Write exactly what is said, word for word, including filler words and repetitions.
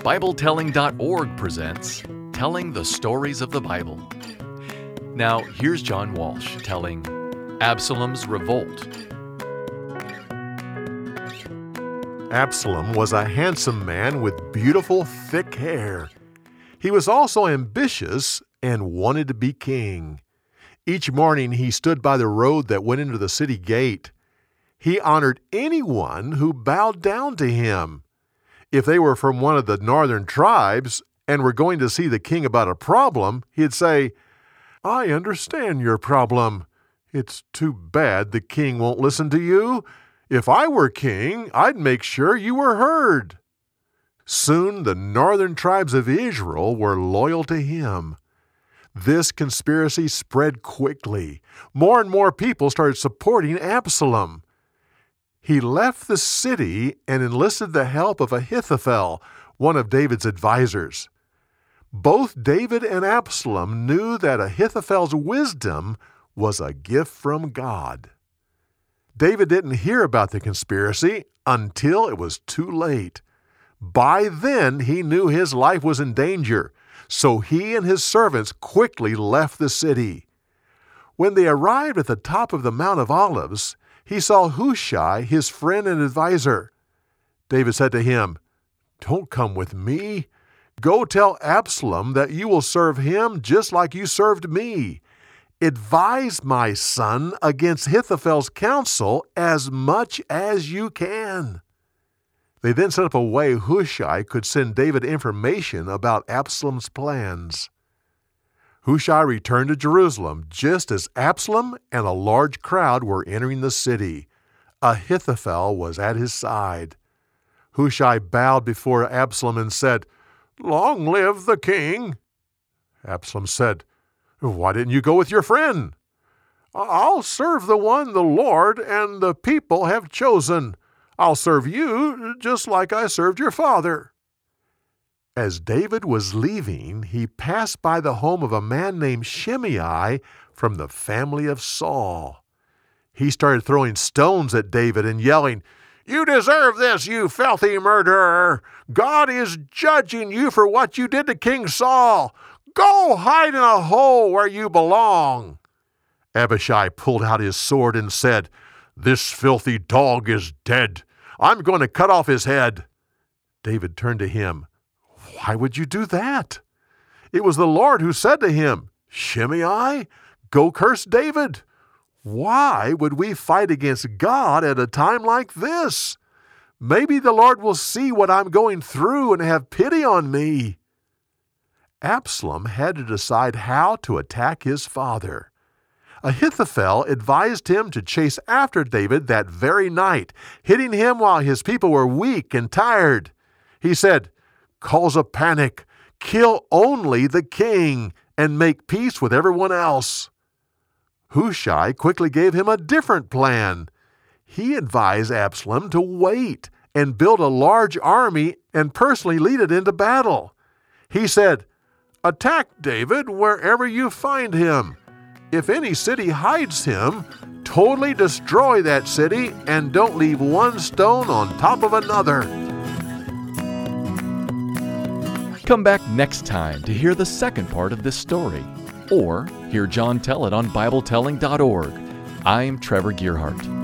Bible Telling dot org presents Telling the Stories of the Bible. Now, here's John Walsh telling Absalom's Revolt. Absalom was a handsome man with beautiful, thick hair. He was also ambitious and wanted to be king. Each morning he stood by the road that went into the city gate. He honored anyone who bowed down to him. If they were from one of the northern tribes and were going to see the king about a problem, he'd say, "I understand your problem. It's too bad the king won't listen to you. If I were king, I'd make sure you were heard." Soon the northern tribes of Israel were loyal to him. This conspiracy spread quickly. More and more people started supporting Absalom. He left the city and enlisted the help of Ahithophel, one of David's advisors. Both David and Absalom knew that Ahithophel's wisdom was a gift from God. David didn't hear about the conspiracy until it was too late. By then, he knew his life was in danger, so he and his servants quickly left the city. When they arrived at the top of the Mount of Olives, he saw Hushai, his friend and advisor. David said to him, "Don't come with me. Go tell Absalom that you will serve him just like you served me. Advise my son against Ahithophel's counsel as much as you can." They then set up a way Hushai could send David information about Absalom's plans. Hushai returned to Jerusalem just as Absalom and a large crowd were entering the city. Ahithophel was at his side. Hushai bowed before Absalom and said, "Long live the king." Absalom said, "Why didn't you go with your friend?" "I'll serve the one the Lord and the people have chosen. I'll serve you just like I served your father." As David was leaving, he passed by the home of a man named Shimei from the family of Saul. He started throwing stones at David and yelling, "You deserve this, you filthy murderer! God is judging you for what you did to King Saul. Go hide in a hole where you belong." Abishai pulled out his sword and said, "This filthy dog is dead. I'm going to cut off his head." David turned to him. "Why would you do that?" "It was the Lord who said to him, 'Shimei, go curse David.' Why would we fight against God at a time like this? Maybe the Lord will see what I'm going through and have pity on me." Absalom had to decide how to attack his father. Ahithophel advised him to chase after David that very night, hitting him while his people were weak and tired. He said, "Cause a panic, kill only the king, and make peace with everyone else." Hushai quickly gave him a different plan. He advised Absalom to wait and build a large army and personally lead it into battle. He said, "Attack David wherever you find him. If any city hides him, totally destroy that city and don't leave one stone on top of another." Come back next time to hear the second part of this story, or hear John tell it on Bible Telling dot org. I'm Trevor Gearhart.